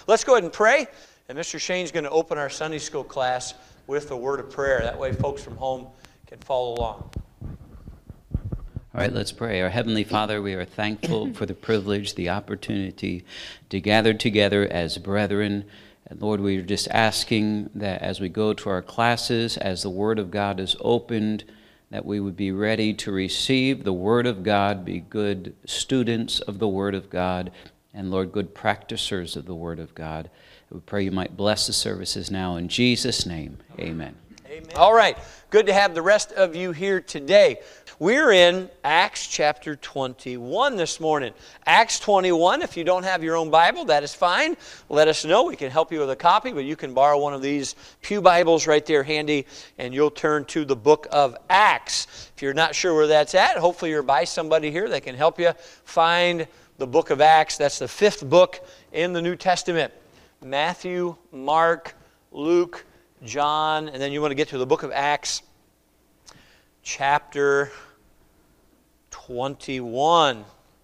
let's go ahead and pray. And Mr. Shane's going to open our Sunday school class with a word of prayer. That way folks from home can follow along. All right, let's pray. Our Heavenly Father, we are thankful for the privilege, the opportunity to gather together as brethren. And Lord, we are just asking that as we go to our classes, as the Word of God is opened, that we would be ready to receive the Word of God, be good students of the Word of God, and Lord, good practicers of the Word of God. We pray you might bless the services now. In Jesus' name, amen. Amen. All right, good to have the rest of you here today. We're in Acts chapter 21 this morning. Acts 21, if you don't have your own Bible, that is fine. Let us know. We can help you with a copy, but you can borrow one of these pew Bibles right there handy, and you'll turn to the book of Acts. If you're not sure where that's at, hopefully you're by somebody here that can help you find the book of Acts. That's the 5th book in the New Testament. Matthew, Mark, Luke, John, and then you want to get to the book of Acts, chapter 21.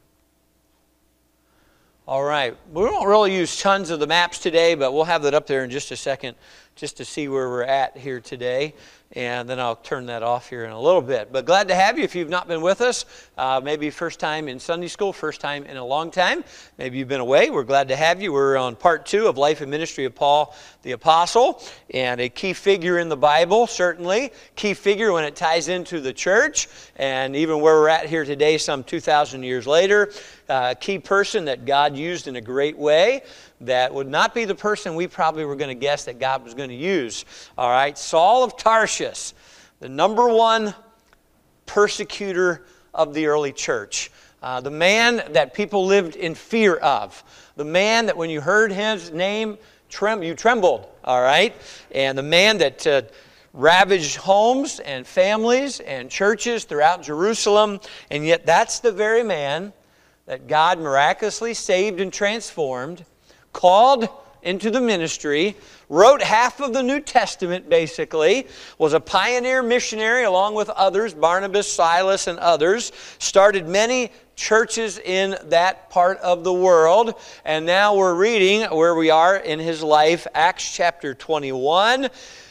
All right, we won't really use tons of the maps today, but we'll have that up there in just a second just to see where we're at here today. And then I'll turn that off here in a little bit. But glad to have you if you've not been with us. Maybe first time in Sunday school, first time in a long time. Maybe you've been away. We're glad to have you. We're on part 2 of Life and Ministry of Paul the Apostle. And a key figure in the Bible, certainly. Key figure when it ties into the church. And even where we're at here today, some 2,000 years later. Key person that God used in a great way. That would not be the person we probably were going to guess that God was going to use. All right, Saul of Tarsus, the number 1 persecutor of the early church. The man that people lived in fear of. The man that when you heard his name, you trembled. All right, and the man that ravaged homes and families and churches throughout Jerusalem. And yet that's the very man that God miraculously saved and transformed, called into the ministry, wrote half of the New Testament basically, was a pioneer missionary along with others, Barnabas, Silas, and others, started many churches in that part of the world, and now we're reading where we are in his life, Acts chapter 21.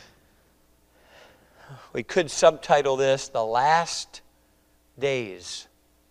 We could subtitle this, The Last Days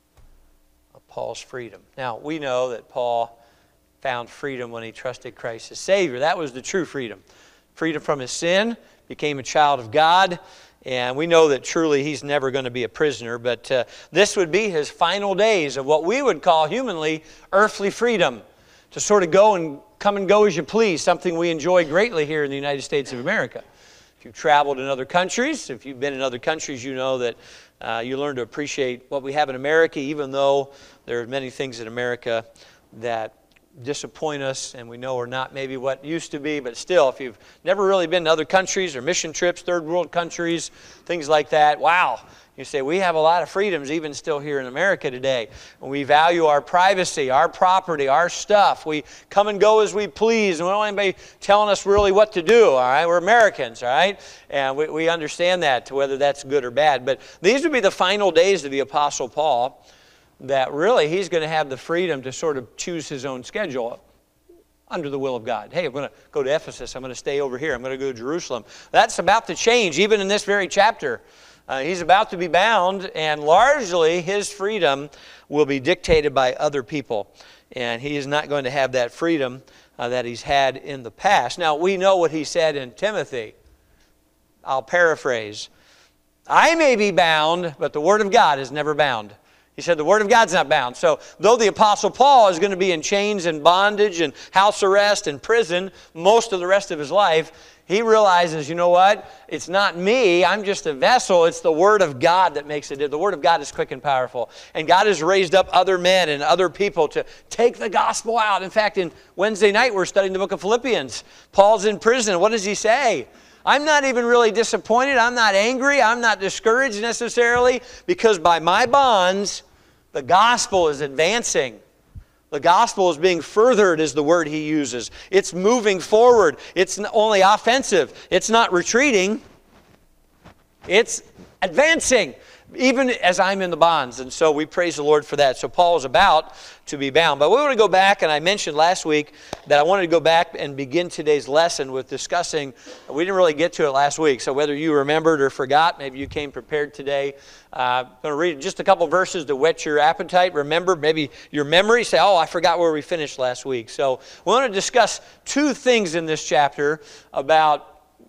of Paul's Freedom. Now, we know that Paul found freedom when he trusted Christ as Savior. That was the true freedom. Freedom from his sin, became a child of God, and we know that truly he's never going to be a prisoner, but this would be his final days of what we would call humanly earthly freedom, to sort of go and come and go as you please, something we enjoy greatly here in the United States of America. If you've traveled in other countries, if you've been in other countries, you know that you learn to appreciate what we have in America, even though there are many things in America that disappoint us and we know are not maybe what used to be, but still, if you've never really been to other countries or mission trips, third world countries, things like that, wow, you say we have a lot of freedoms even still here in America today. We value our privacy, our property, our stuff. We come and go as we please, and we don't want anybody telling us really what to do, all right? We're Americans, all right? And we understand that, whether that's good or bad. But these would be the final days of the Apostle Paul, that really he's going to have the freedom to sort of choose his own schedule under the will of God. Hey, I'm going to go to Ephesus. I'm going to stay over here. I'm going to go to Jerusalem. That's about to change, even in this very chapter. He's about to be bound, and largely his freedom will be dictated by other people. And he is not going to have that freedom that he's had in the past. Now, we know what he said in Timothy. I'll paraphrase. I may be bound, but the Word of God is never bound. He said the Word of God's not bound. So though the Apostle Paul is going to be in chains and bondage and house arrest and prison most of the rest of his life, he realizes, you know what? It's not me. I'm just a vessel. It's the Word of God that makes it. The Word of God is quick and powerful. And God has raised up other men and other people to take the gospel out. In fact, in Wednesday night, we're studying the book of Philippians. Paul's in prison. What does he say? I'm not even really disappointed. I'm not angry. I'm not discouraged necessarily, because by my bonds, the gospel is advancing. The gospel is being furthered, is the word he uses. It's moving forward. It's only offensive. It's not retreating. It's advancing. even as I'm in the bonds. And so we praise the Lord for that. So Paul is about to be bound. But we want to go back, and I mentioned last week that I wanted to go back and begin today's lesson with discussing, we didn't really get to it last week, so whether you remembered or forgot, maybe you came prepared today. I'm going to read just a couple verses to whet your appetite. Remember, maybe your memory, say, oh, I forgot where we finished last week. So we want to discuss two things in this chapter about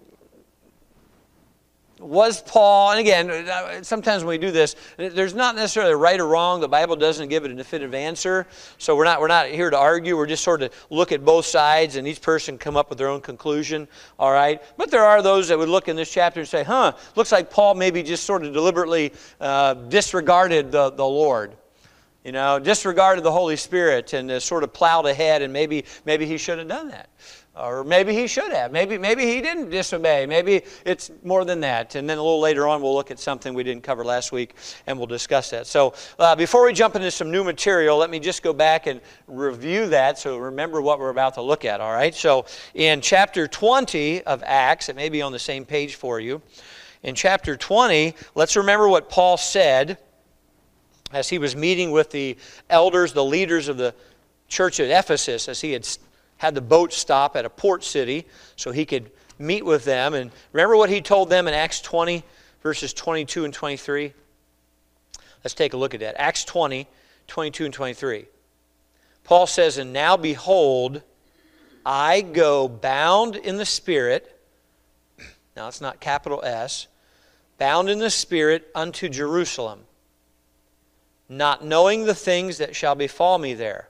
was Paul, and again, sometimes when we do this, there's not necessarily a right or wrong. The Bible doesn't give it a definitive answer. So we're not here to argue. We're just sort of look at both sides, and each person come up with their own conclusion. All right? But there are those that would look in this chapter and say, looks like Paul maybe just sort of deliberately disregarded the Lord. You know, disregarded the Holy Spirit and sort of plowed ahead, and maybe he should have done that. Or maybe he should have. Maybe he didn't disobey. Maybe it's more than that. And then a little later on, we'll look at something we didn't cover last week, and we'll discuss that. So before we jump into some new material, let me just go back and review that so remember what we're about to look at, all right? So in chapter 20 of Acts, it may be on the same page for you. In chapter 20, let's remember what Paul said as he was meeting with the elders, the leaders of the church at Ephesus, as he had the boat stop at a port city so he could meet with them. And remember what he told them in Acts 20, verses 22 and 23? Let's take a look at that. Acts 20, 22 and 23. Paul says, "And now behold, I go bound in the Spirit." Now it's not capital S. "Bound in the Spirit unto Jerusalem, not knowing the things that shall befall me there.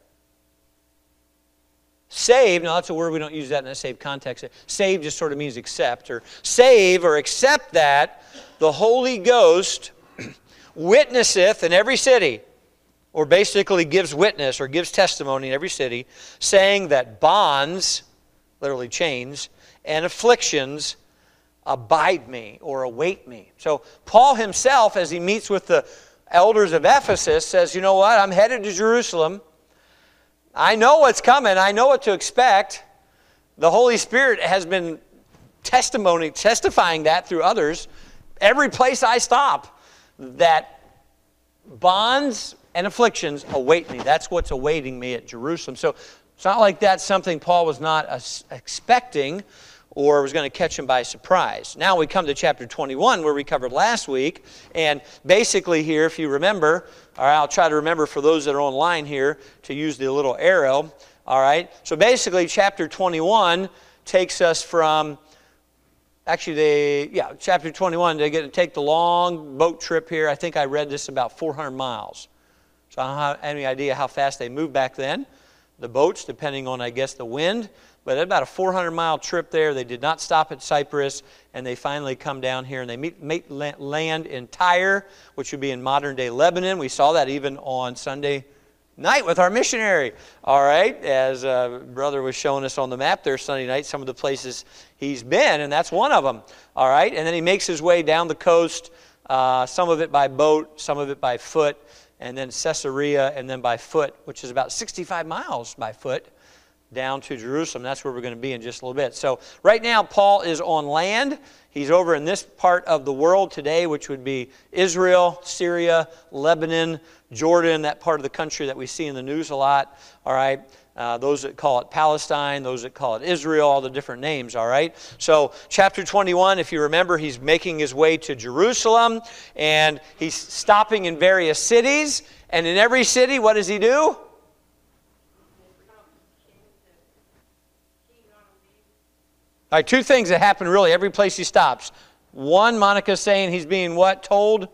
Save," now that's a word we don't use that in a saved context. Save just sort of means accept, or save or accept that the Holy Ghost witnesseth in every city, or basically gives witness or gives testimony in every city, saying that bonds, literally chains, and afflictions abide me or await me. So Paul himself, as he meets with the elders of Ephesus, says, you know what, I'm headed to Jerusalem. I know what's coming. I know what to expect. The Holy Spirit has been testifying that through others. Every place I stop, that bonds and afflictions await me. That's what's awaiting me at Jerusalem. So it's not like that's something Paul was not expecting or was going to catch him by surprise. Now we come to chapter 21, where we covered last week. And basically here, if you remember, or I'll try to remember for those that are online here to use the little arrow. All right. So basically, chapter 21 takes us from, chapter 21, they get to take the long boat trip here. I think I read this about 400 miles. So I don't have any idea how fast they moved back then. The boats, depending on, I guess, the wind. But about a 400-mile trip there. They did not stop at Cyprus, and they finally come down here, and they land in Tyre, which would be in modern-day Lebanon. We saw that even on Sunday night with our missionary, all right, as brother was showing us on the map there Sunday night, some of the places he's been, and that's one of them, all right? And then he makes his way down the coast, some of it by boat, some of it by foot, and then Caesarea, and then by foot, which is about 65 miles by foot, down to Jerusalem. That's where we're going to be in just a little bit. So right now, Paul is on land. He's over in this part of the world today, which would be Israel, Syria, Lebanon, Jordan, that part of the country that we see in the news a lot. All right. Those that call it Palestine, those that call it Israel, all the different names, all right? So chapter 21, if you remember, he's making his way to Jerusalem, and he's stopping in various cities. And in every city, what does he do? All right, two things that happen really every place he stops. One, Monica's saying he's being what? Told?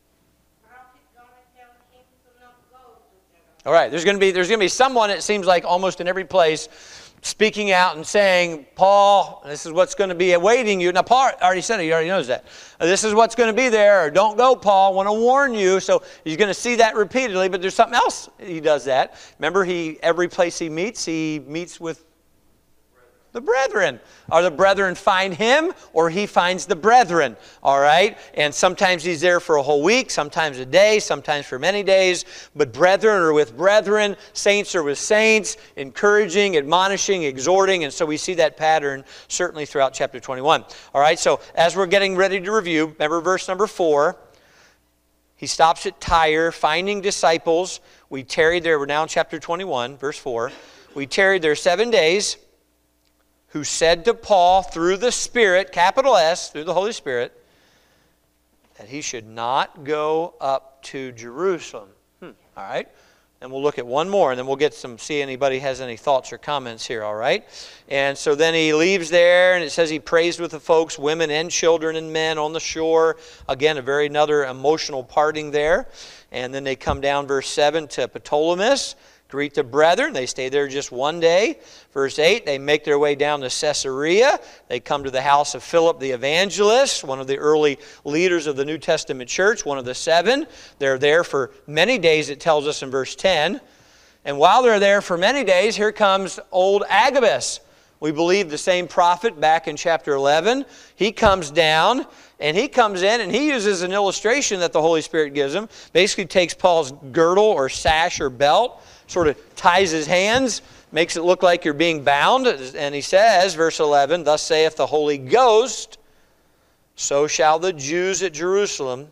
All right, there's going to be someone, it seems like almost in every place, speaking out and saying, Paul, this is what's going to be awaiting you. Now, Paul already said it. He already knows that. This is what's going to be there. Or don't go, Paul. I want to warn you. So he's going to see that repeatedly, but there's something else he does that. Remember, every place he meets with the brethren. Or the brethren find him, or he finds the brethren. All right? And sometimes he's there for a whole week, sometimes a day, sometimes for many days. But brethren are with brethren, saints are with saints, encouraging, admonishing, exhorting. And so we see that pattern certainly throughout chapter 21. All right? So as we're getting ready to review, remember verse number 4. He stops at Tyre, finding disciples. We tarried there. We're now in chapter 21, verse 4. We tarried there 7 days, who said to Paul through the Spirit, capital S, through the Holy Spirit, that he should not go up to Jerusalem. All right? And we'll look at one more, and then we'll see anybody has any thoughts or comments here, all right? And so then he leaves there, and it says he prays with the folks, women and children and men on the shore. Again, another emotional parting there. And then they come down, verse 7, to Ptolemais, greet the brethren. They stay there just one day. Verse 8, they make their way down to Caesarea. They come to the house of Philip the evangelist, one of the early leaders of the New Testament church, one of the 7. They're there for many days, it tells us in verse 10. And while they're there for many days, here comes old Agabus. We believe the same prophet back in chapter 11. He comes down, and he comes in, and he uses an illustration that the Holy Spirit gives him. Basically takes Paul's girdle or sash or belt, sort of ties his hands, makes it look like you're being bound. And he says, verse 11, thus saith the Holy Ghost, so shall the Jews at Jerusalem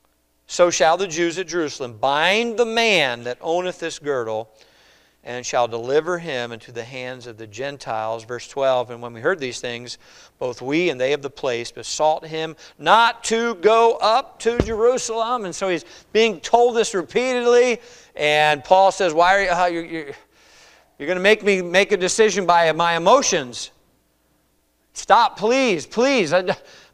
bind the man that owneth this girdle, and shall deliver him into the hands of the Gentiles. Verse 12, and when we heard these things, both we and they of the place besought him not to go up to Jerusalem. And so he's being told this repeatedly. And Paul says, why are you're going to make me make a decision by my emotions? Stop, please. I'm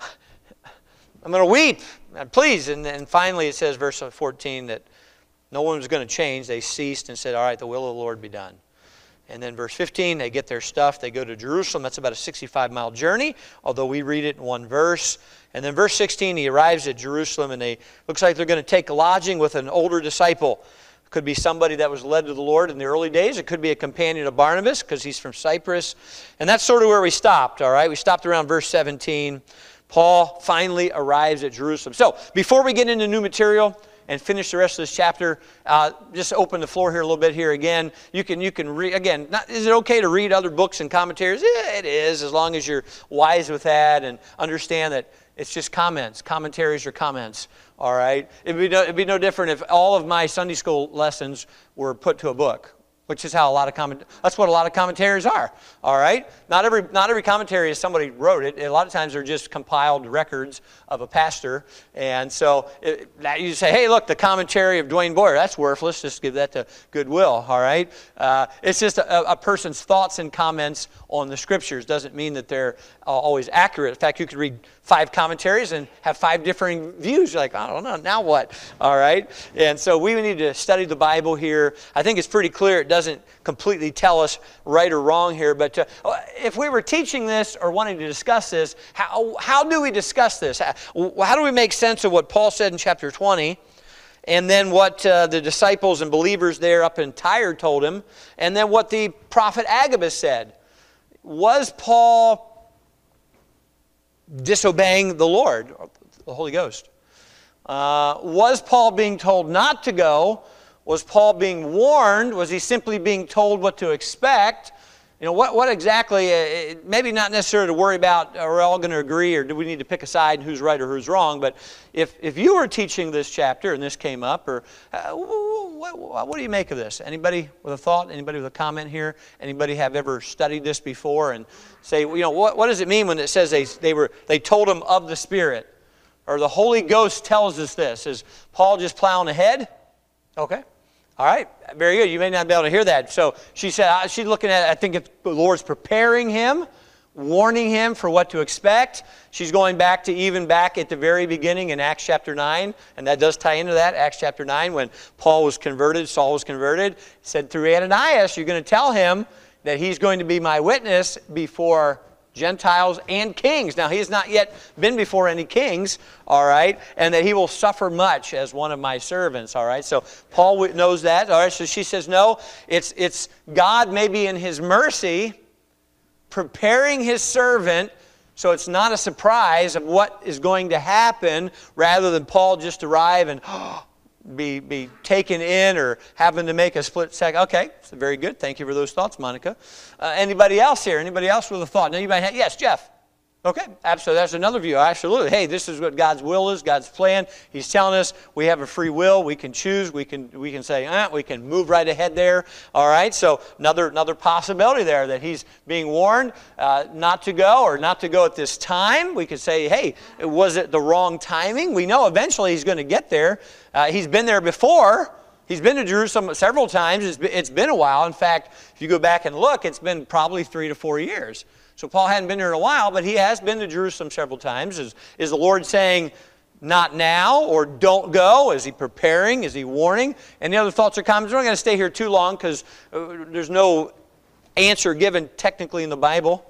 going to weep. Please. And finally it says, verse 14, that no one was going to change. They ceased and said, all right, the will of the Lord be done. And then verse 15, they get their stuff. They go to Jerusalem. That's about a 65-mile journey, although we read it in one verse. And then verse 16, he arrives at Jerusalem, and looks like they're going to take lodging with an older disciple. Could be somebody that was led to the Lord in the early days. It could be a companion of Barnabas because he's from Cyprus. And that's sort of where we stopped, all right? We stopped around verse 17. Paul finally arrives at Jerusalem. So before we get into new material and finish the rest of this chapter, just open the floor here a little bit here again. You can read, again, is it okay to read other books and commentaries? Yeah, it is, as long as you're wise with that and understand that it's just comments. Commentaries are comments. All right? It'd be no different if all of my Sunday school lessons were put to a book, which is how that's what a lot of commentaries are. All right? Not every commentary is somebody wrote it. A lot of times they're just compiled records of a pastor. And so you say, hey, look, the commentary of Dwayne Boyer, that's worthless. Just give that to Goodwill. All right? It's just a person's thoughts and comments on the Scriptures. Doesn't mean that they're always accurate. In fact, you could read 5 commentaries and have 5 differing views. You're like, I don't know, now what? All right? And so we need to study the Bible here. I think it's pretty clear. It doesn't completely tell us right or wrong here. But if we were teaching this or wanting to discuss this, how do we discuss this? How do we make sense of what Paul said in chapter 20? And then what the disciples and believers there up in Tyre told him. And then what the prophet Agabus said. Was Paul disobeying the Lord, the Holy Ghost? Was Paul being told not to go? Was Paul being warned? Was he simply being told what to expect? You know, what exactly, maybe not necessarily to worry about, are we all going to agree, or do we need to pick a side and who's right or who's wrong? But if you were teaching this chapter and this came up, or what do you make of this? Anybody with a thought? Anybody with a comment here? Anybody have ever studied this before and say, you know, what does it mean when it says they told him of the Spirit? Or the Holy Ghost tells us this. Is Paul just plowing ahead? Okay. All right, very good. You may not be able to hear that. So she said, she's looking at, I think the Lord's preparing him, warning him for what to expect. She's going back at the very beginning in Acts chapter 9, and that does tie into that, Acts chapter 9, when Paul was converted, Saul was converted. He said through Ananias, you're going to tell him that he's going to be my witness before Gentiles and kings. Now, he has not yet been before any kings, all right, and that he will suffer much as one of my servants, all right. So Paul knows that, all right. So she says, no, it's God maybe in His mercy preparing His servant, so it's not a surprise of what is going to happen, rather than Paul just arrive and be taken in or having to make a split second. Okay, so very good. Thank you for those thoughts, Monica. Anybody else here? Anybody else with a thought? No, you might have, yes, Jeff. Okay, absolutely. That's another view. Absolutely. Hey, this is what God's will is, God's plan. He's telling us we have a free will. We can choose. We can say, we can move right ahead there. All right. So another possibility there that he's being warned not to go or not to go at this time. We could say, hey, was it the wrong timing? We know eventually he's going to get there. He's been there before. He's been to Jerusalem several times. It's been a while. In fact, if you go back and look, it's been probably 3 to 4 years. So Paul hadn't been there in a while, but he has been to Jerusalem several times. Is the Lord saying, not now, or don't go? Is he preparing? Is he warning? Any other thoughts or comments? We're not going to stay here too long because there's no answer given technically in the Bible.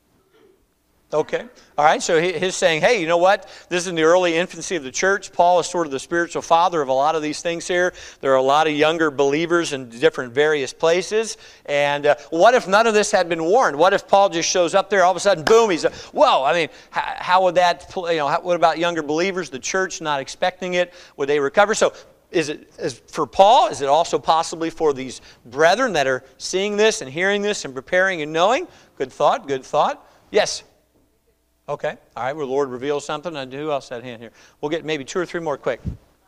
Okay. All right. So he's saying, hey, you know what? This is in the early infancy of the church. Paul is sort of the spiritual father of a lot of these things here. There are a lot of younger believers in different various places. And what if none of this had been warned? What if Paul just shows up there, all of a sudden, boom, he's, whoa. I mean, how would that, what about younger believers, the church not expecting it? Would they recover? So is for Paul, is it also possibly for these brethren that are seeing this and hearing this and preparing and knowing? Good thought, good thought. Yes. Okay. All right. Will the Lord reveal something? And who else had a hand here? We'll get maybe 2 or 3 more quick.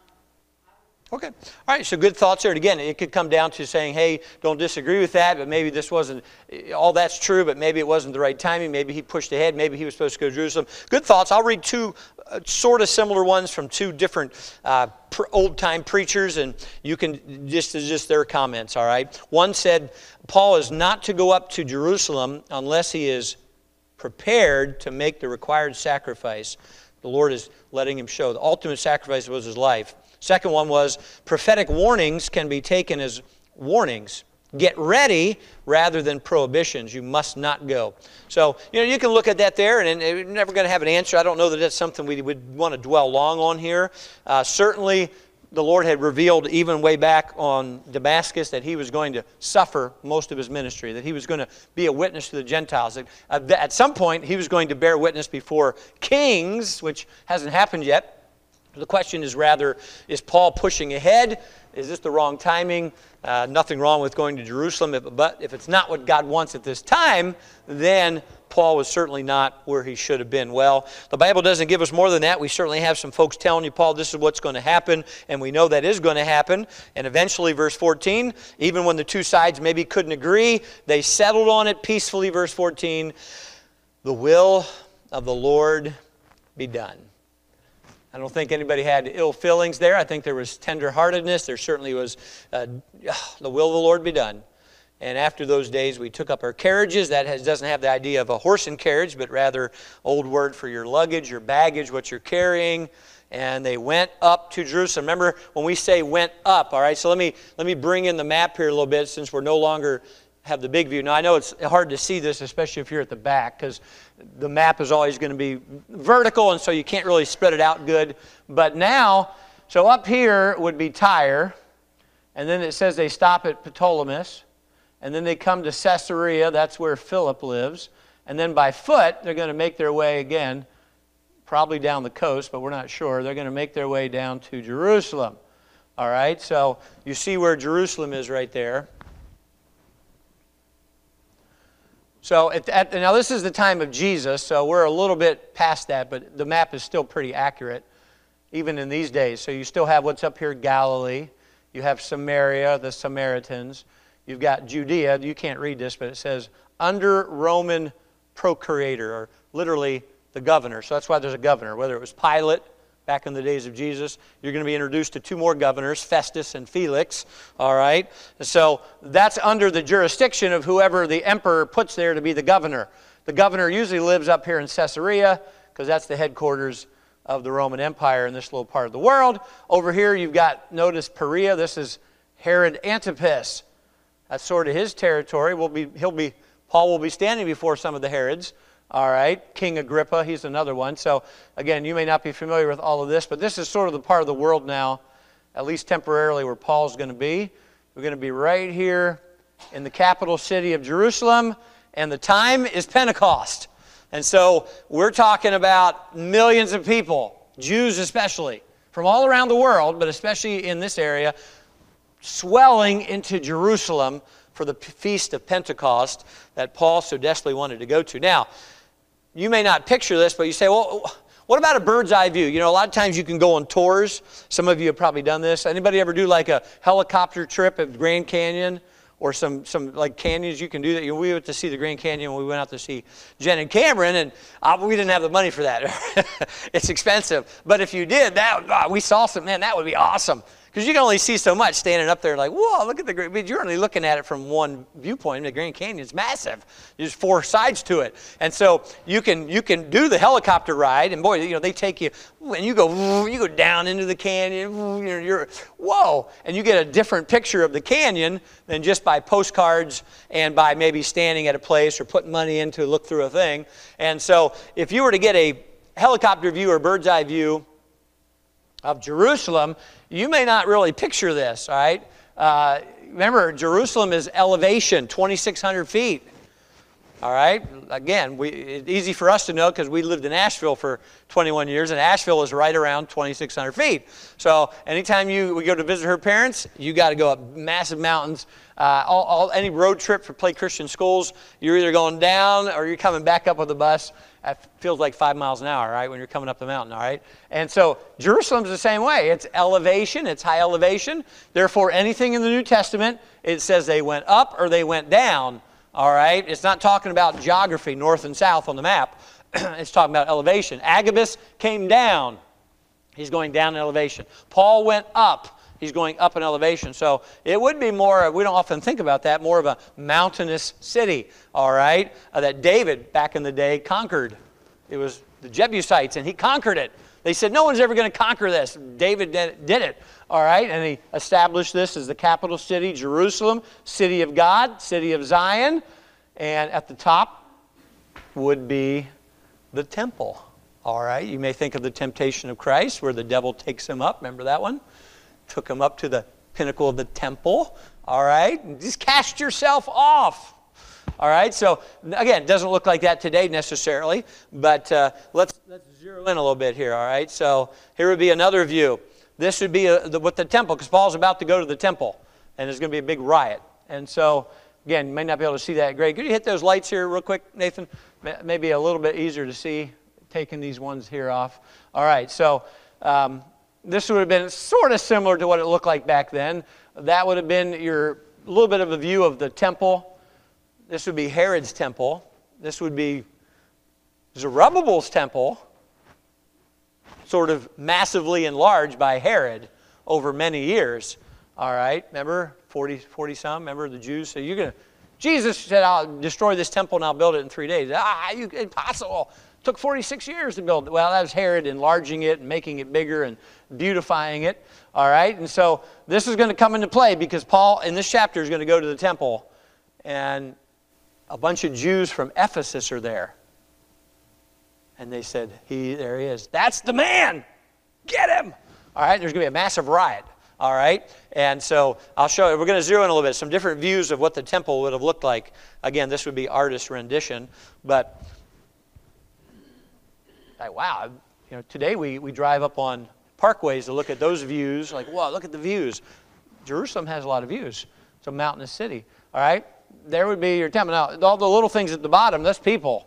Okay. All right. So good thoughts there. And again, it could come down to saying, hey, don't disagree with that, but maybe this wasn't, all that's true, but maybe it wasn't the right timing. Maybe he pushed ahead. Maybe he was supposed to go to Jerusalem. Good thoughts. I'll read 2 sort of similar ones from 2 different old-time preachers, and you can just their comments, all right? One said, Paul is not to go up to Jerusalem unless he is prepared to make the required sacrifice. The Lord is letting him show. The ultimate sacrifice was his life. Second one was prophetic warnings can be taken as warnings. Get ready rather than prohibitions. You must not go. So, you can look at that there, and we're never going to have an answer. I don't know that that's something we would want to dwell long on here. Certainly, the Lord had revealed even way back on Damascus that he was going to suffer most of his ministry, that he was going to be a witness to the Gentiles. At some point, he was going to bear witness before kings, which hasn't happened yet. The question is rather, is Paul pushing ahead? Is this the wrong timing? Nothing wrong with going to Jerusalem, but if it's not what God wants at this time, then Paul was certainly not where he should have been. Well, the Bible doesn't give us more than that. We certainly have some folks telling you, Paul, this is what's going to happen, and we know that is going to happen. And eventually, verse 14, even when the 2 sides maybe couldn't agree, they settled on it peacefully, verse 14, the will of the Lord be done. I don't think anybody had ill feelings there. I think there was tenderheartedness. There certainly was the will of the Lord be done. And after those days, we took up our carriages. That doesn't have the idea of a horse and carriage, but rather old word for your luggage, your baggage, what you're carrying. And they went up to Jerusalem. Remember, when we say went up, all right? So let me bring in the map here a little bit since we're no longer have the big view. Now, I know it's hard to see this, especially if you're at the back, because the map is always going to be vertical, and so you can't really spread it out good. But now, so up here would be Tyre, and then it says they stop at Ptolemais. And then they come to Caesarea, that's where Philip lives. And then by foot, they're going to make their way again, probably down the coast, but we're not sure. They're going to make their way down to Jerusalem. All right, so you see where Jerusalem is right there. So now this is the time of Jesus, so we're a little bit past that, but the map is still pretty accurate, even in these days. So you still have what's up here, Galilee. You have Samaria, the Samaritans. You've got Judea. You can't read this, but it says under Roman procurator, or literally the governor. So that's why there's a governor. Whether it was Pilate back in the days of Jesus, you're going to be introduced to 2 more governors, Festus and Felix. All right? So that's under the jurisdiction of whoever the emperor puts there to be the governor. The governor usually lives up here in Caesarea because that's the headquarters of the Roman Empire in this little part of the world. Over here you've got, notice Perea. This is Herod Antipas. That's sort of his territory. Paul will be standing before some of the Herods. All right, King Agrippa, he's another one. So again, you may not be familiar with all of this, but this is sort of the part of the world now, at least temporarily, where Paul's going to be. We're going to be right here in the capital city of Jerusalem, and the time is Pentecost. And so we're talking about millions of people, Jews especially, from all around the world, but especially in this area, swelling into Jerusalem for the feast of Pentecost that Paul so desperately wanted to go to. Now, you may not picture this, but you say, well, what about a bird's eye view? You know, a lot of times you can go on tours. Some of you have probably done this. Anybody ever do like a helicopter trip at Grand Canyon or some like canyons you can do that? We went to see the Grand Canyon when we went out to see Jen and Cameron, and we didn't have the money for that. It's expensive. But if you did, we saw some, man, that would be awesome. Because you can only see so much standing up there like, whoa, look at the Grand Canyon. You're only looking at it from one viewpoint. The Grand Canyon's massive. There's 4 sides to it. And so you can do the helicopter ride, and boy, you know, they take you, and you go down into the canyon, you're whoa, and you get a different picture of the canyon than just by postcards and by maybe standing at a place or putting money in to look through a thing. And so if you were to get a helicopter view or bird's eye view of Jerusalem, you may not really picture this, all right? Remember, Jerusalem is elevation, 2,600 feet, all right? Again, it's easy for us to know because we lived in Asheville for 21 years, and Asheville is right around 2,600 feet. So anytime we go to visit her parents, you got to go up massive mountains. Any road trip for Play Christian Schools, you're either going down or you're coming back up with a bus. It feels like 5 miles an hour, right, when you're coming up the mountain, all right? And so Jerusalem's the same way. It's elevation. It's high elevation. Therefore, anything in the New Testament, it says they went up or they went down, all right? It's not talking about geography, north and south on the map. It's talking about elevation. Agabus came down. He's going down in elevation. Paul went up. He's going up in elevation. So it would be more, we don't often think about that, more of a mountainous city, all right, that David back in the day conquered. It was the Jebusites, and he conquered it. They said, no one's ever going to conquer this. David did it, all right, and he established this as the capital city, Jerusalem, city of God, city of Zion, and at the top would be the temple, all right. You may think of the temptation of Christ where the devil takes him up. Remember that one? Took him up to the pinnacle of the temple, all right? Just cast yourself off, all right? So, again, it doesn't look like that today necessarily, but let's zero in a little bit here, all right? So here would be another view. This would be with the temple, because Paul's about to go to the temple, and there's going to be a big riot. And so, again, you may not be able to see that great. Could you hit those lights here real quick, Nathan? Maybe a little bit easier to see, taking these ones here off. All right, so this would have been sort of similar to what it looked like back then. That would have been a little bit of a view of the temple. This would be Herod's temple. This would be Zerubbabel's temple, sort of massively enlarged by Herod over many years. All right, remember 40 some? Remember the Jews? So Jesus said, I'll destroy this temple and I'll build it in 3 days. Impossible. It took 46 years to build it. Well, that was Herod enlarging it and making it bigger and beautifying it. All right, and so this is going to come into play because Paul, in this chapter, is going to go to the temple, and a bunch of Jews from Ephesus are there. And they said, there he is. That's the man. Get him. All right, there's going to be a massive riot. All right, and so I'll show you. We're going to zero in a little bit. Some different views of what the temple would have looked like. Again, this would be artist rendition, but wow, today we drive up on parkways to look at those views. Like, wow, look at the views. Jerusalem has a lot of views. It's a mountainous city. All right, there would be your temple. Now, all the little things at the bottom, that's people.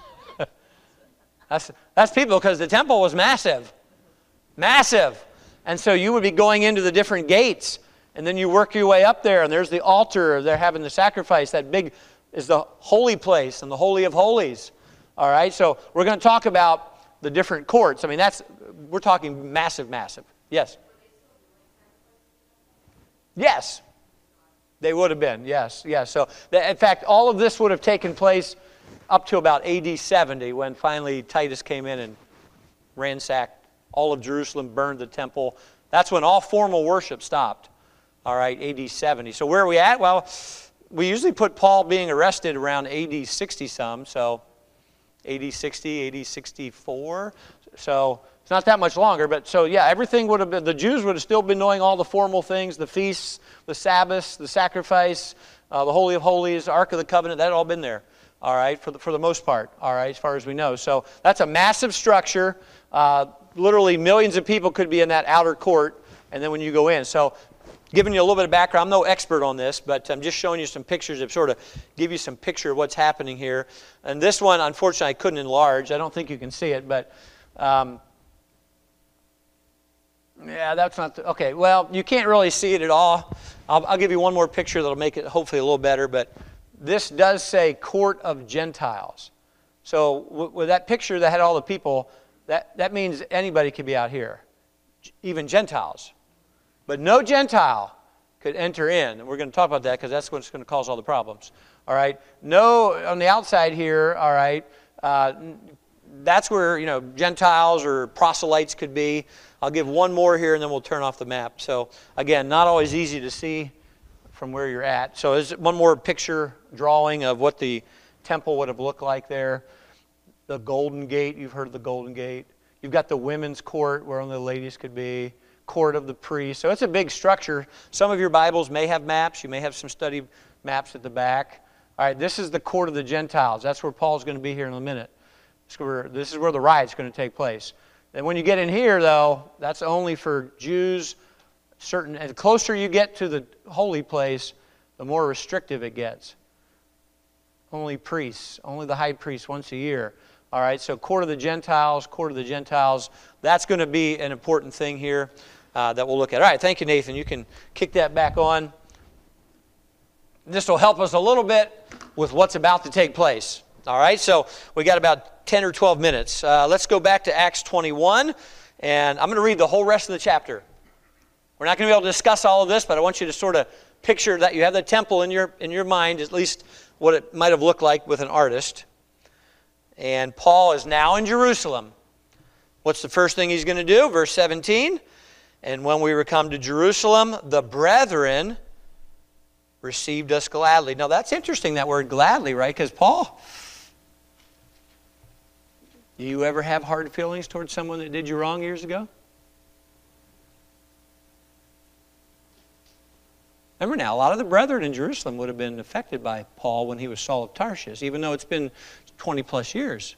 That's people, because the temple was massive. Massive. And so you would be going into the different gates, and then you work your way up there, and there's the altar. They're having the sacrifice. That big is the holy place and the Holy of Holies. All right, so we're going to talk about the different courts. I mean, we're talking massive, massive. Yes? Yes. They would have been, yes. So, in fact, all of this would have taken place up to about AD 70, when finally Titus came in and ransacked all of Jerusalem, burned the temple. That's when all formal worship stopped. All right, AD 70. So where are we at? Well, we usually put Paul being arrested around AD 60 some, so AD 60, AD 64. So it's not that much longer, but so yeah, everything would have been, the Jews would have still been knowing all the formal things, the feasts, the Sabbaths, the sacrifice, the Holy of Holies, the Ark of the Covenant, that had all been there. All right, for the most part, all right, as far as we know. So that's a massive structure. Literally millions of people could be in that outer court, and then when you go in. So giving you a little bit of background. I'm no expert on this, but I'm just showing you some pictures to sort of give you some picture of what's happening here. And this one, unfortunately, I couldn't enlarge. I don't think you can see it, but yeah, that's not okay. Well, you can't really see it at all. I'll give you one more picture that'll make it hopefully a little better, but this does say Court of Gentiles. So with that picture that had all the people, that means anybody could be out here, even Gentiles. But no Gentile could enter in. And we're going to talk about that because that's what's going to cause all the problems. All right? No, on the outside here, all right, that's where, Gentiles or proselytes could be. I'll give one more here and then we'll turn off the map. So, again, not always easy to see from where you're at. So there's one more picture drawing of what the temple would have looked like there. The Golden Gate, you've heard of the Golden Gate. You've got the women's court where only the ladies could be. Court of the priests. So it's a big structure. Some of your Bibles may have maps. You may have some study maps at the back. All right, this is the Court of the Gentiles. That's where Paul's going to be here in a minute. This is where the riot's going to take place. And when you get in here, though, that's only for Jews. And the closer you get to the holy place, the more restrictive it gets. Only priests, only the high priest once a year. All right, so Court of the Gentiles, Court of the Gentiles. That's going to be an important thing here that we'll look at. All right, thank you, Nathan. You can kick that back on. This will help us a little bit with what's about to take place. All right, so we got about 10 or 12 minutes. Let's go back to Acts 21, and I'm going to read the whole rest of the chapter. We're not going to be able to discuss all of this, but I want you to sort of picture that you have the temple in your mind, at least what it might have looked like with an artist. And Paul is now in Jerusalem. What's the first thing he's going to do? Verse 17. And when we were come to Jerusalem, the brethren received us gladly. Now that's interesting, that word gladly, right? Because Paul, do you ever have hard feelings towards someone that did you wrong years ago? Remember now, a lot of the brethren in Jerusalem would have been affected by Paul when he was Saul of Tarshish, even though it's been 20 plus years.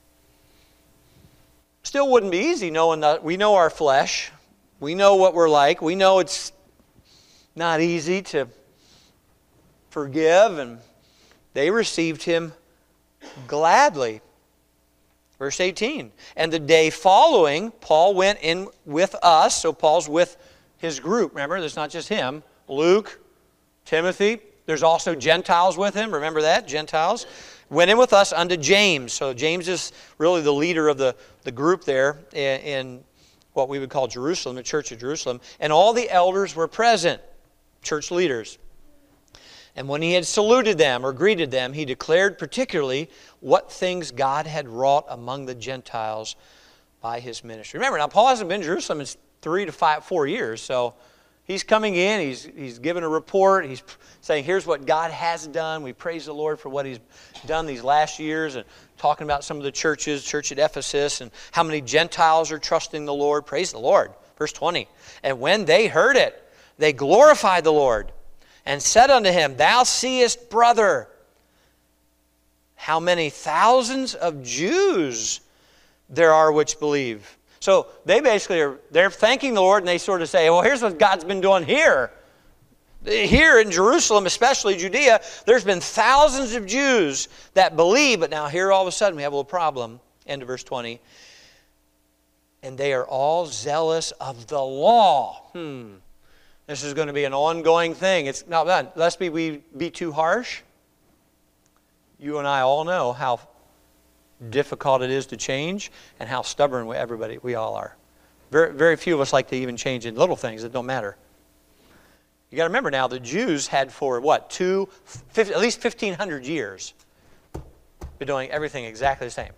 Still wouldn't be easy knowing that we know our flesh. We know what we're like. We know it's not easy to forgive, and they received him gladly. Verse 18. And the day following, Paul went in with us. So Paul's with his group. Remember, there's not just him. Luke, Timothy. There's also Gentiles with him. Remember that? Gentiles. Went in with us unto James. So James is really the leader of the group there in what we would call Jerusalem, the Church of Jerusalem. And all the elders were present, church leaders. And when he had saluted them or greeted them, he declared particularly what things God had wrought among the Gentiles by his ministry. Remember, now Paul hasn't been in Jerusalem in 3 to 4 years, so he's coming in, he's giving a report, he's saying, here's what God has done. We praise the Lord for what he's done these last years, and talking about some of the churches, church at Ephesus, and how many Gentiles are trusting the Lord. Praise the Lord. Verse 20. And when they heard it, they glorified the Lord, and said unto him, Thou seest, brother, how many thousands of Jews there are which believe. So they basically they're thanking the Lord, and they sort of say, well, here's what God's been doing here. Here in Jerusalem, especially Judea, there's been thousands of Jews that believe, but now here all of a sudden we have a little problem. End of verse 20. And they are all zealous of the law. This is going to be an ongoing thing. It's not done. Lest we be too harsh. You and I all know how difficult it is to change and how stubborn we all are. Very, very few of us like to even change in little things that don't matter. You got to remember now, the Jews had for what, at least 1,500 years been doing everything exactly the same.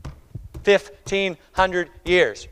1,500 years.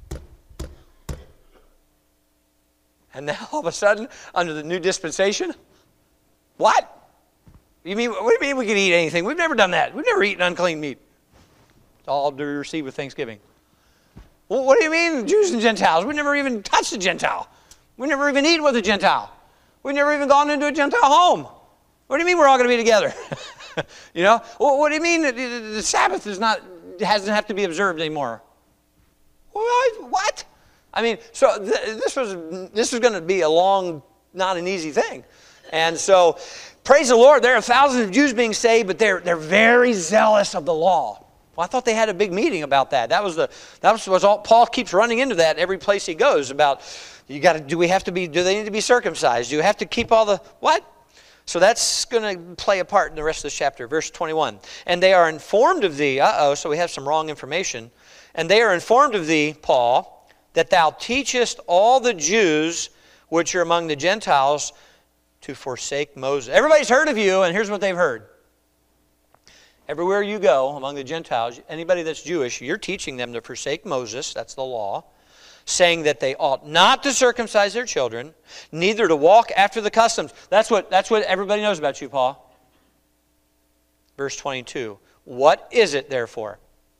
And now all of a sudden, under the new dispensation, what? What do you mean we can eat anything? We've never done that. We've never eaten unclean meat. It's all to be received with thanksgiving. Well, what do you mean, Jews and Gentiles? We've never even touched a Gentile. We've never even eaten with a Gentile. We've never even gone into a Gentile home. What do you mean we're all going to be together? Well, what do you mean the Sabbath doesn't have to be observed anymore? What? I mean, so this was going to be a long not an easy thing. And so, praise the Lord, there are thousands of Jews being saved, but they're very zealous of the law. Well, I thought they had a big meeting about that. That was all. Paul keeps running into that every place he goes about, do they need to be circumcised? Do you have to keep all the, what? So that's going to play a part in the rest of this chapter. Verse 21. And they are informed of thee, so we have some wrong information. And they are informed of thee, Paul, that thou teachest all the Jews which are among the Gentiles to forsake Moses. Everybody's heard of you, and here's what they've heard. Everywhere you go among the Gentiles, anybody that's Jewish, you're teaching them to forsake Moses, that's the law, saying that they ought not to circumcise their children, neither to walk after the customs. That's what everybody knows about you, Paul. Verse 22. What is it, therefore?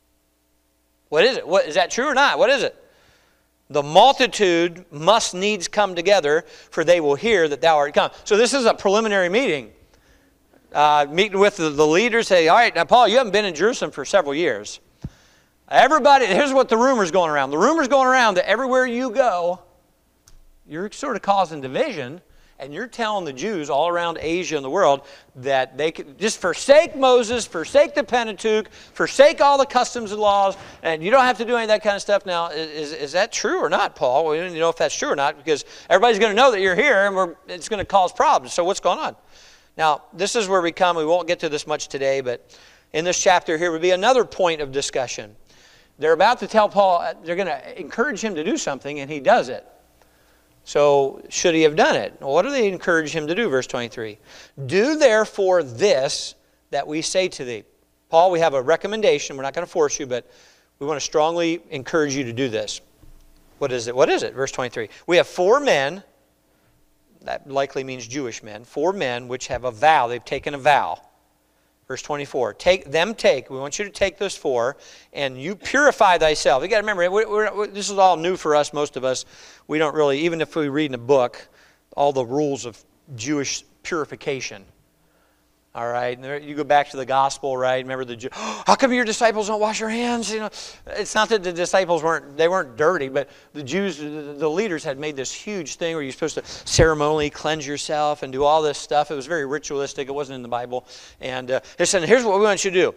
What is it? Is that true or not? What is it? The multitude must needs come together, for they will hear that thou art come. So this is a preliminary meeting. Meeting with the leaders, say, all right, now Paul, you haven't been in Jerusalem for several years. Everybody, here's what the rumor's going around. The rumor's going around that everywhere you go, you're sort of causing division, and you're telling the Jews all around Asia and the world that they could just forsake Moses, forsake the Pentateuch, forsake all the customs and laws, and you don't have to do any of that kind of stuff. Now, is that true or not, Paul? We don't even know if that's true or not, because everybody's going to know that you're here, and it's going to cause problems. So what's going on? Now, this is where we come. We won't get to this much today, but in this chapter here would be another point of discussion. They're about to tell Paul, they're going to encourage him to do something, and he does it. So, should he have done it? Well, what do they encourage him to do? Verse 23. Do therefore this that we say to thee. Paul, we have a recommendation. We're not going to force you, but we want to strongly encourage you to do this. What is it? What is it? Verse 23. We have 4 men, that likely means Jewish men, 4 men which have a vow. They've taken a vow. Verse 24, we want you to take those 4, and you purify thyself. You got to remember, this is all new for us, most of us. We don't really, even if we read in a book, all the rules of Jewish purification. All right, and you go back to the gospel, right? Remember how come your disciples don't wash their hands? You know, it's not that the disciples weren't dirty, but the Jews, the leaders had made this huge thing where you're supposed to ceremonially cleanse yourself and do all this stuff. It was very ritualistic. It wasn't in the Bible. And they said, here's what we want you to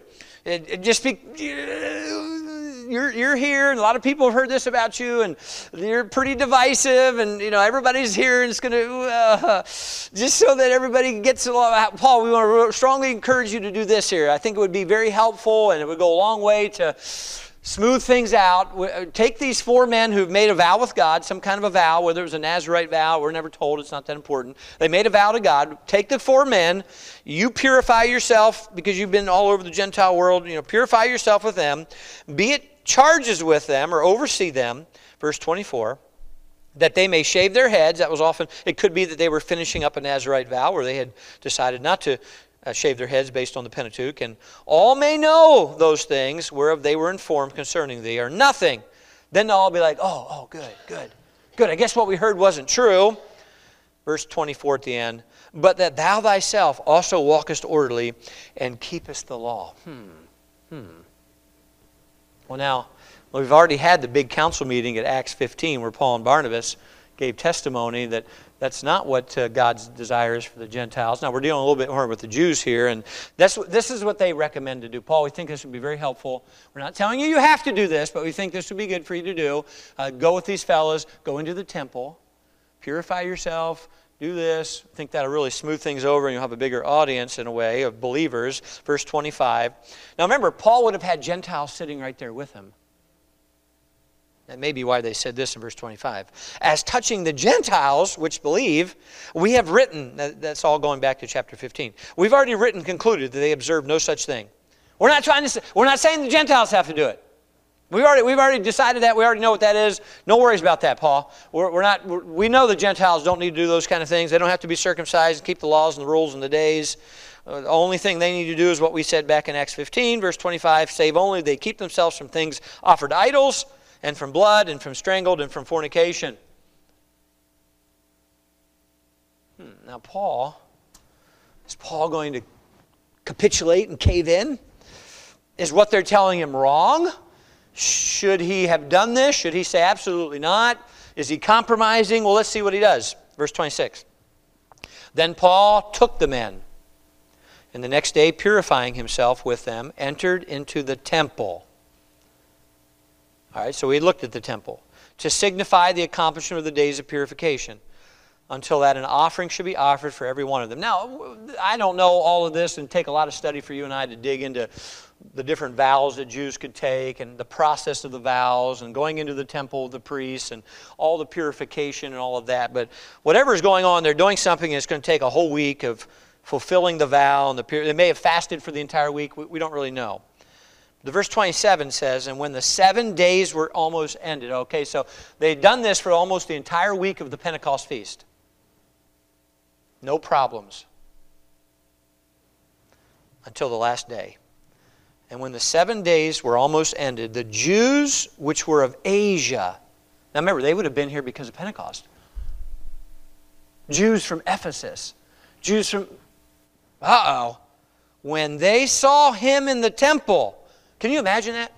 do. You're here, and a lot of people have heard this about you, and you're pretty divisive, and everybody's here, and it's going to just so that everybody gets along. Paul, we want to strongly encourage you to do this here. I think it would be very helpful, and it would go a long way to smooth things out. Take these 4 men who've made a vow with God, some kind of a vow, whether it was a Nazirite vow, we're never told, it's not that important. They made a vow to God. Take the 4 men, you purify yourself because you've been all over the Gentile world, purify yourself with them, be it charges with them or oversee them, verse 24, that they may shave their heads. That was often, it could be that they were finishing up a Nazirite vow where they had decided not to shave their heads based on the Pentateuch, and all may know those things whereof they were informed concerning thee are nothing. Then they'll all be like, oh, good. I guess what we heard wasn't true. Verse 24 at the end, but that thou thyself also walkest orderly and keepest the law. Well, now, we've already had the big council meeting at Acts 15 where Paul and Barnabas gave testimony that that's not what God's desire is for the Gentiles. Now, we're dealing a little bit more with the Jews here, and this is what they recommend to do. Paul, we think this would be very helpful. We're not telling you have to do this, but we think this would be good for you to do. Go with these fellas. Go into the temple. Purify yourself. Do this. I think that'll really smooth things over, and you'll have a bigger audience in a way of believers. Verse 25. Now remember, Paul would have had Gentiles sitting right there with him. That may be why they said this in verse 25. As touching the Gentiles which believe, we have written, that's all going back to chapter 15. We've already written, concluded that they observe no such thing. We're not saying the Gentiles have to do it. We've already decided that. We already know what that is. No worries about that, Paul. We know the Gentiles don't need to do those kind of things. They don't have to be circumcised and keep the laws and the rules and the days. The only thing they need to do is what we said back in Acts 15, verse 25, save only they keep themselves from things offered to idols, and from blood, and from strangled, and from fornication. Now, is Paul going to capitulate and cave in? Is what they're telling him wrong? Should he have done this? Should he say absolutely not? Is he compromising? Well, let's see what he does. Verse 26. Then Paul took the men, and the next day, purifying himself with them, entered into the temple. All right, so we looked at the temple. To signify the accomplishment of the days of purification, until that an offering should be offered for every one of them. Now, I don't know all of this, and take a lot of study for you and I to dig into the different vows that Jews could take, and the process of the vows, and going into the temple of the priests, and all the purification and all of that. But whatever is going on, they're doing something that's going to take a whole week of fulfilling the vow. And they may have fasted for the entire week. We don't really know. The verse 27 says, and when the 7 days were almost ended. Okay, so they'd done this for almost the entire week of the Pentecost feast. No problems. Until the last day. And when the 7 days were almost ended, the Jews which were of Asia. Now remember, they would have been here because of Pentecost. Jews from Ephesus. Jews from... When they saw him in the temple... Can you imagine that?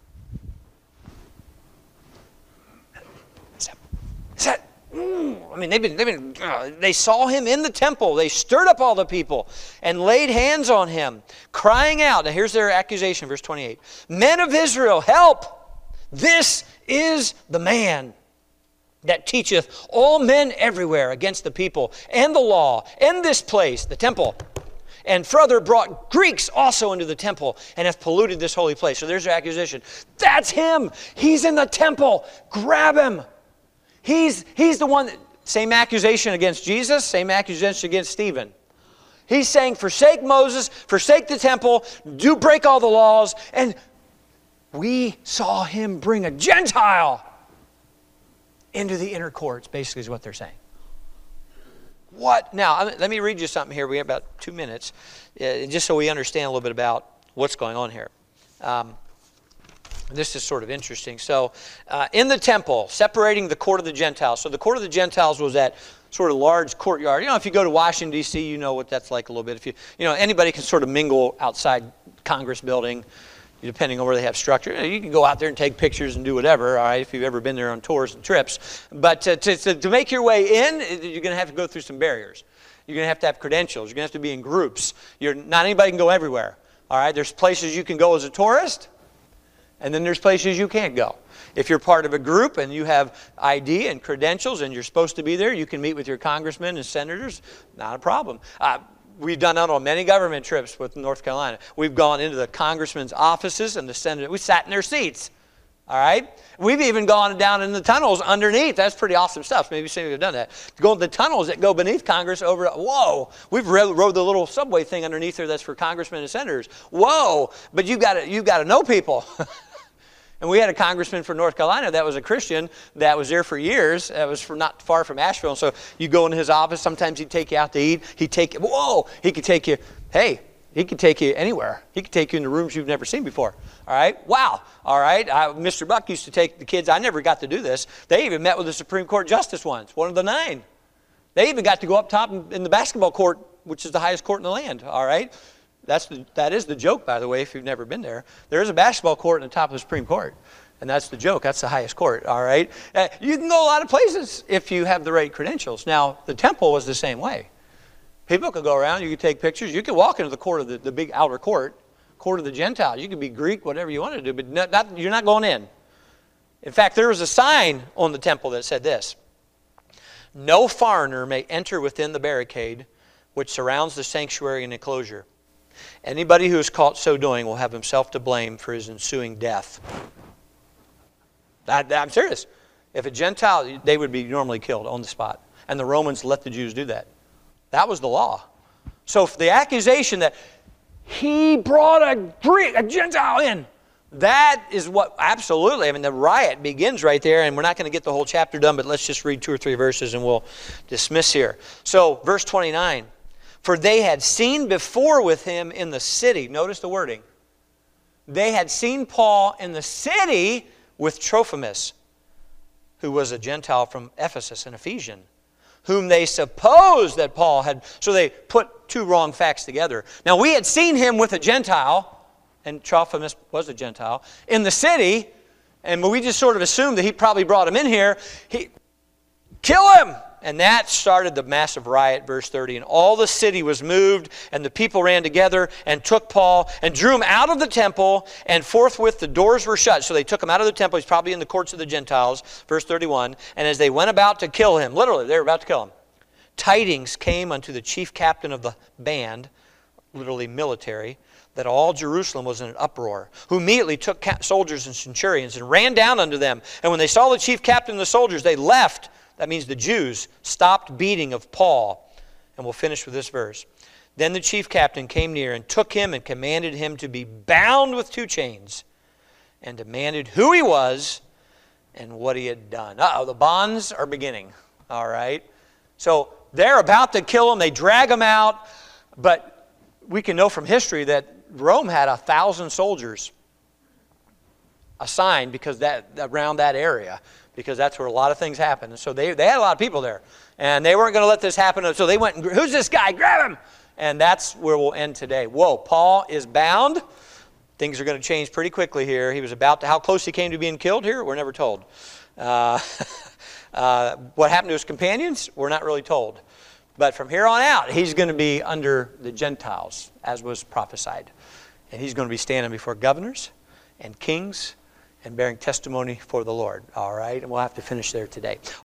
I mean, they saw him in the temple. They stirred up all the people and laid hands on him, crying out. Now here's their accusation, verse 28. Men of Israel, help! This is the man that teacheth all men everywhere against the people and the law and this place, the temple. And further brought Greeks also into the temple and hath polluted this holy place. So there's their accusation. That's him. He's in the temple. Grab him. He's the one. Same accusation against Jesus. Same accusation against Stephen. He's saying, forsake Moses. Forsake the temple. Do break all the laws. And we saw him bring a Gentile into the inner courts, basically is what they're saying. What? Now, let me read you something here. We have about 2 minutes, just so we understand a little bit about what's going on here. This is sort of interesting. So, in the temple, separating the court of the Gentiles. So the court of the Gentiles was that sort of large courtyard. You know, if you go to Washington, D.C., you know what that's like a little bit. If you know, anybody can sort of mingle outside Congress building, depending on where they have structure. You can go out there and take pictures and do whatever, all right, if you've ever been there on tours and trips. But to make your way in, you're going to have to go through some barriers. You're going to have credentials. You're going to have to be in groups. Not anybody can go everywhere, all right? There's places you can go as a tourist, and then there's places you can't go. If you're part of a group and you have ID and credentials and you're supposed to be there, you can meet with your congressmen and senators, not a problem. We've done that on many government trips with North Carolina. We've gone into the congressmen's offices and the senator. We sat in their seats. All right? We've even gone down in the tunnels underneath. That's pretty awesome stuff. Maybe some of you have done that. Go in the tunnels that go beneath Congress over. Whoa! We've rode the little subway thing underneath there that's for congressmen and senators. Whoa! But you've got to know people. And we had a congressman from North Carolina that was a Christian that was there for years. That was not far from Asheville. And so you go into his office. Sometimes he'd take you out to eat. He could take you, he could take you anywhere. He could take you into rooms you've never seen before. All right? Wow. All right? Mr. Buck used to take the kids. I never got to do this. They even met with the Supreme Court justice once, one of the 9. They even got to go up top in the basketball court, which is the highest court in the land. All right? That is the joke, by the way, if you've never been there. There is a basketball court on the top of the Supreme Court. And that's the joke. That's the highest court, all right? You can go a lot of places if you have the right credentials. Now, the temple was the same way. People could go around. You could take pictures. You could walk into the court of the big outer court of the Gentiles. You could be Greek, whatever you want to do, but you're not going in. In fact, there was a sign on the temple that said this: no foreigner may enter within the barricade which surrounds the sanctuary and enclosure. Anybody who is caught so doing will have himself to blame for his ensuing death. I'm serious. If a Gentile, they would be normally killed on the spot. And the Romans let the Jews do that. That was the law. So the accusation that he brought a Gentile in, that is what, absolutely, I mean, the riot begins right there, and we're not going to get the whole chapter done, but let's just read 2 or 3 verses and we'll dismiss here. So, verse 29. For they had seen before with him in the city. Notice the wording. They had seen Paul in the city with Trophimus, who was a Gentile from Ephesus, an Ephesian, whom they supposed that Paul had. So they put 2 wrong facts together. Now we had seen him with a Gentile, and Trophimus was a Gentile, in the city, and we just sort of assumed that he probably brought him in here. kill him! And that started the massive riot, verse 30. And all the city was moved, and the people ran together and took Paul and drew him out of the temple, and forthwith the doors were shut. So they took him out of the temple. He's probably in the courts of the Gentiles, verse 31. And as they went about to kill him, literally, they were about to kill him, tidings came unto the chief captain of the band, literally military, that all Jerusalem was in an uproar, who immediately took soldiers and centurions and ran down unto them. And when they saw the chief captain and the soldiers, they left. That means the Jews stopped beating of Paul. And we'll finish with this verse. Then the chief captain came near and took him and commanded him to be bound with 2 chains, and demanded who he was and what he had done. Uh-oh, the bonds are beginning. All right. So they're about to kill him. They drag him out. But we can know from history that Rome had 1,000 soldiers assigned because around that area, because that's where a lot of things happen. And so they had a lot of people there. And they weren't going to let this happen. So they went, and, who's this guy? Grab him! And that's where we'll end today. Whoa, Paul is bound. Things are going to change pretty quickly here. He was about to, how close he came to being killed here, we're never told. What happened to his companions, we're not really told. But from here on out, he's going to be under the Gentiles, as was prophesied. And he's going to be standing before governors and kings and bearing testimony for the Lord. All right? And we'll have to finish there today.